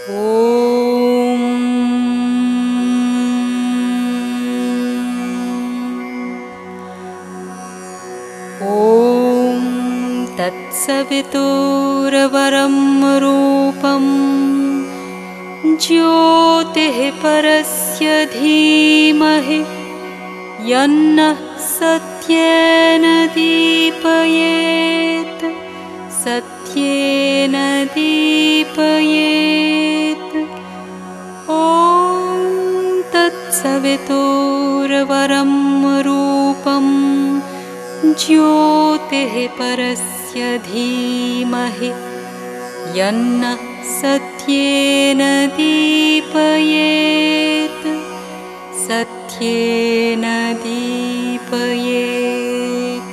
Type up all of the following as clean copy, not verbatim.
ॐ तत्सवितुर्वरं रूपं ज्योतिः परस्य धीमहि यन्नः सत्येन दीपयेत् सत्येन दीपयेत्। ॐ तत्सवितुर्वरं रूपं ज्योतिः परस्य धीमहि यन्नः सत्येन दीपयेत् सत्येन दीपयेत्।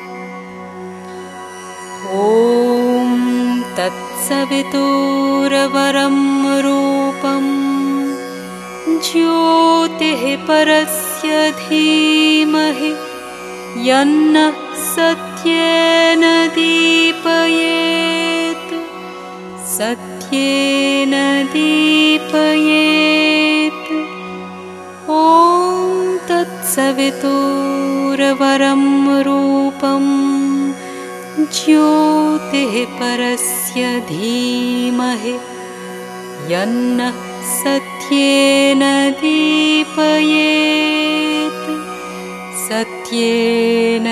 ॐ तत्सवितुर्वरं रूपं ज्योतिः परस्य धीमहि यन्नः सत्येन दीपयेत् सत्येन दीपयेत्। ॐ तत्सवितुर्वरं रूपं ज्योतिः परस्य धीमहि यन्नः सत्येन दीपयेत् सत्येन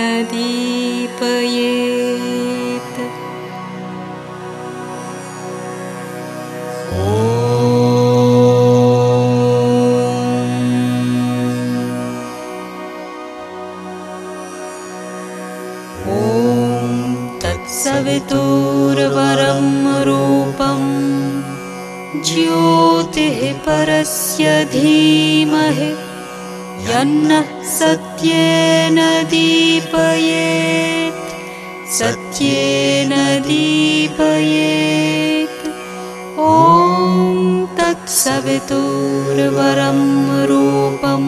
दीपयेत्। तत्सवितुर्वरं रूपं ज्योतिः परस्य धीमहि यन्नः सत्येन दीपयेत् सत्येन दीपयेत्। ॐ तत्सवितुर्वरं रूपं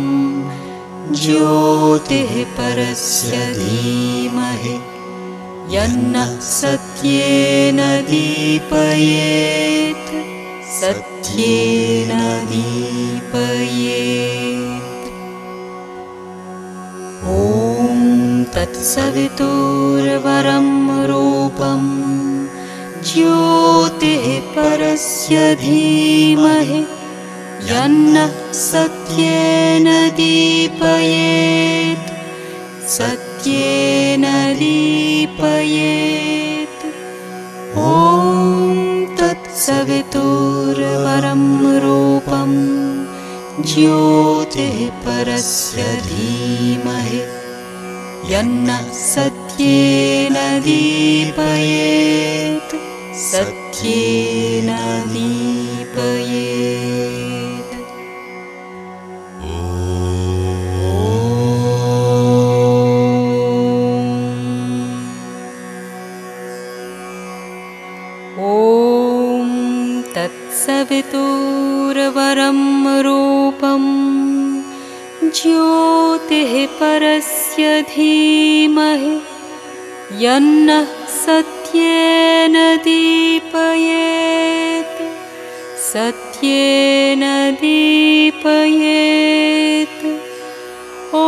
ज्योतिः परस्य धीमहि यन्नः सत्येन दीपयेत् सत्येन दीपयेत्। ॐ तत्सवितुर्वरं रूपं ज्योतिः परस्य धीमहि यन्नः सत्येन दीपयेत् सत्येन दीपयेत्। ॐ तत्सवितुर्वरं रूपं ज्योतिः परस्य धीमहि यन्नः सत्येन दीपयेत् सत्येन दीपयेत्। ॐ तत्सवितुर्वरं रूपं ज्योतिः परस्य धीमहि यन्नः सत्येन दीपयेत् सत्येन दीपयेत्। ॐ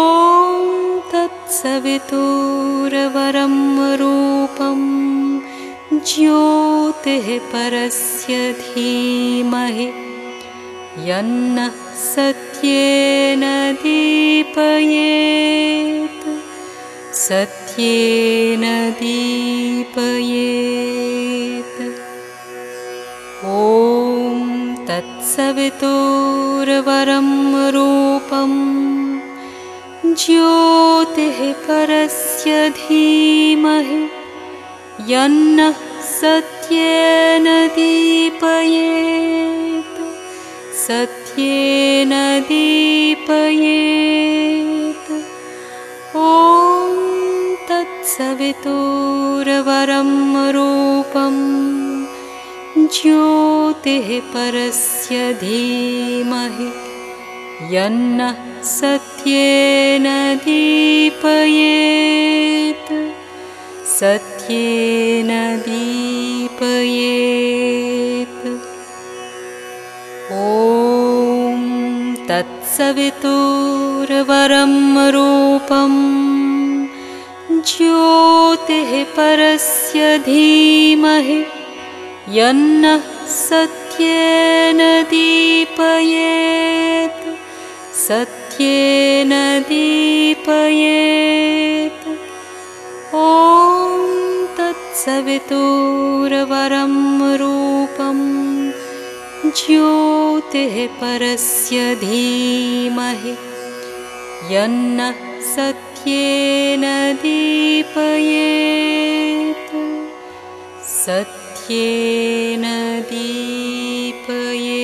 तत्सवितुर्वरं रूपं ज्योतिः परस्य धीमहि यन्नः सत्येन दीपयेत् सत्येन दीपयेत्। ॐ तत्सवितुर्वरं रूपं ज्योतिः परस्य धीमहि यन्नः सत्येन दीपयेत् सत्येन दीपयेत्। ॐ तत्सवितुर्वरं रूपं ज्योतिः परस्य धीमहि यन्नः सत्येन दीपयेत् सत्येन दीपयेत्। ॐ तत्सवितुर्वरं रूपं ज्योतिः परस्य धीमहि यन्नः सत्येन दीपयेत् सत्येन दीपयेत्। ॐ तत्सवितुर्वरं रूपं ज्योतिः परस्य धीमहि यन्नः सत्येन दीपयेत् सत्येन दीपयेत्।